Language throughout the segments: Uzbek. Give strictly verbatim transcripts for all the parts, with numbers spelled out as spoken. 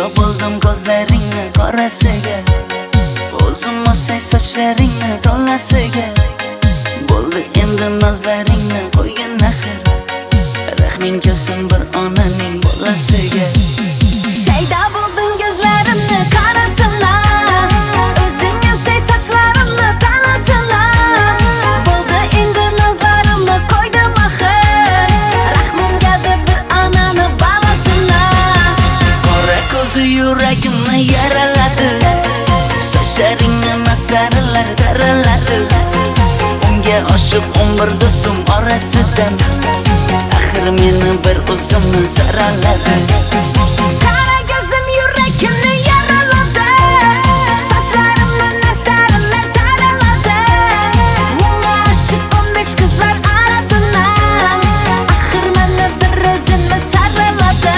Shaydo bo'ldim ko'zlaringni qorasiga, o'zim o'say sochlaringni to'lasiga. Bo'ldi endi nozlaringni qo'ygan axir, rahming kelsin bir onaning bolasiga. Shaydo bo'ldim ko'zlarimni qorasina, o'zing o'say sochlarimni to'lasina. Bo'ldi endi nozlarimni qo'ydim axir, rahmim keldi bir onaning bolasina. Qora ko'zi yuragimni yaraladi, sochlaringni mastarlar daraladi. Unga oshib o'n bir do'stim orasidan, axir meni bir o'zimni zaraladi. Qara ko'zim yuragimni yaraladi, sochlarimni mastarlar daraladi. Unga oshib o'n besh qizlar orasidan, axir meni bir o'zimni zaraladi.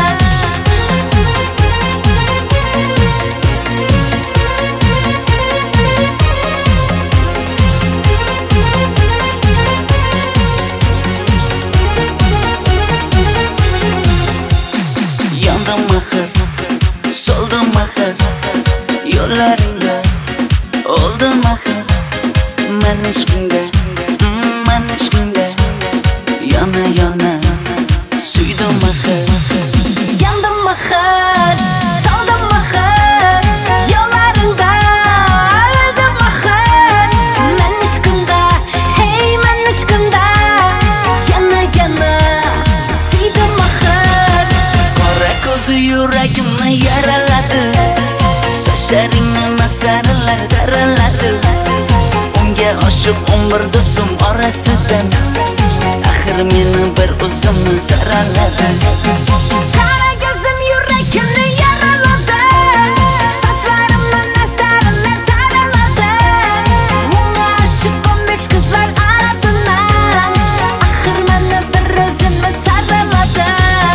Soldim axir yo'llaringga, oldim axir men ishqingga, men ishqingga yana yana suydim axir. Yandım axir, soldim axir yo'llaringda, oldim axir men ishqingda, hey men ishqingda yana yana suydim axir. Qora ko'zi yuragimni yaraladi, sochlaringni mastarlar daraladi. Unga oshib o'n bir do'stim orasidan, axir meni bir o'zimni zaraladi. Qara ko'zim yuragimni yaraladi, sochlarimni mastarlar daraladi. Unga oshib o'n besh qizlar orasidan, axir meni bir o'zimni zaraladi.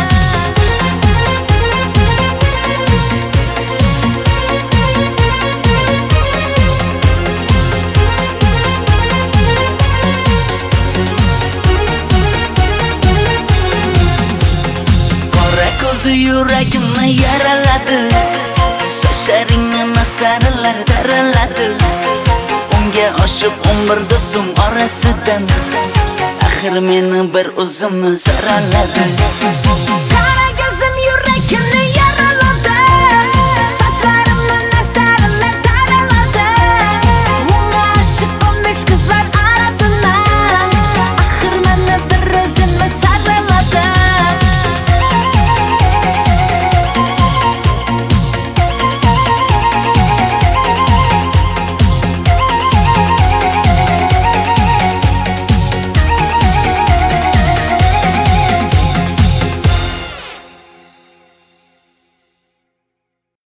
Ko'zi yuragimni yaraladi, sochlaringni mastarlar daraladi. Unga oshib o'n bir do'stim orasidan, axir meni bir o'zimni zaraladi.